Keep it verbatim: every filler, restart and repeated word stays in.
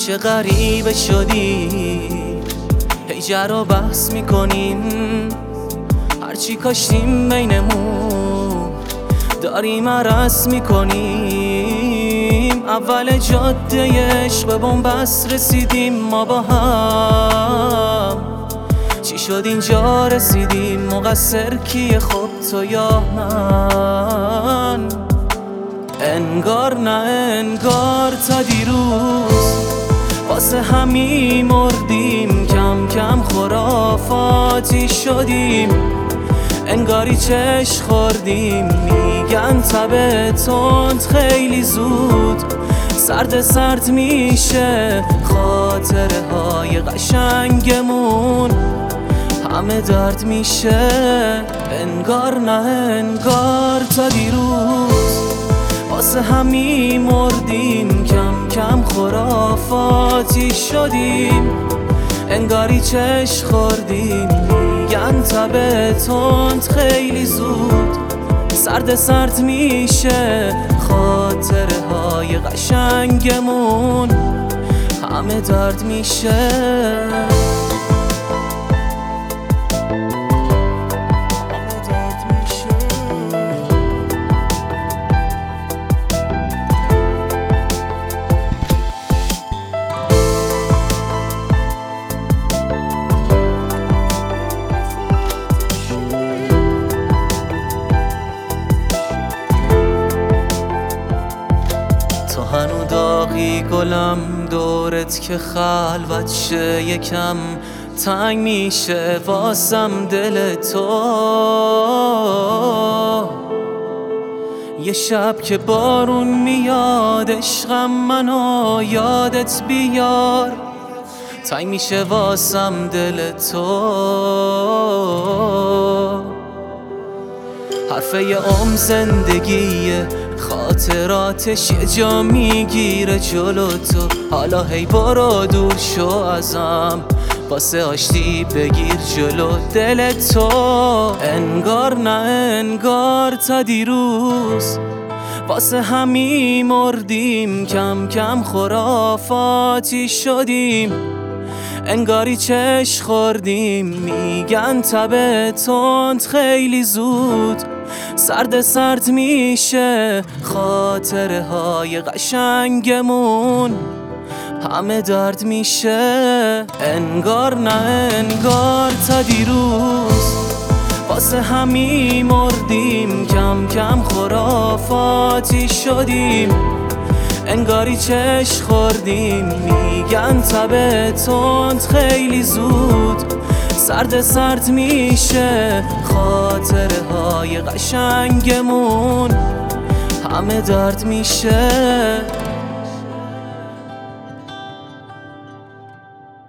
چه غریبه شدی، هی جر و بحث میکنیم، هرچی کاشتیم بینمون داریم عرض میکنیم. اول جاده عشق بنبست رسیدیم ما با هم، چی شد اینجا رسیدیم؟ مقصر کیه خب تو یا من؟ انگار نه انگار تا دیروز واسه همی مردیم، کم کم خرافاتی شدیم، انگاری چش خوردیم. میگن تب تند خیلی زود سرد سرد میشه، خاطره های قشنگمون همه درد میشه. انگار نه انگار تا دیروز واسه همی مردیم، کم کم خرافاتی شدیم، انگاری چش خوردیم. میگن تب تند خیلی زود سرد سرد میشه، خاطره های قشنگمون همه درد میشه. هنو داغی گلم دورت که خلوت شه، یکم تنگ میشه واسم دل تو. یه شب که بارون میاد عشقم منو یادت بیار، تنگ میشه واسم دل تو. حرفه یه عمر زندگیه، خاطراتش یه جا میگیره جلو تو. حالا هی برو دور شو ازم، واسه آشتی بگیر جلو دل تو. انگار نه انگار تا دیروز واسه همی مردیم، کم کم خرافاتی شدیم، انگاری چش خوردیم. میگن تب تند خیلی زود سرد سرد میشه، خاطره های قشنگمون همه درد میشه. انگار نه انگار تا دیروز واسه همی مردیم، کم کم خرافاتی شدیم، انگاری چش خوردیم. میگن تب تند خیلی زود سرد سرد میشه، خاطره های قشنگمون همه درد میشه.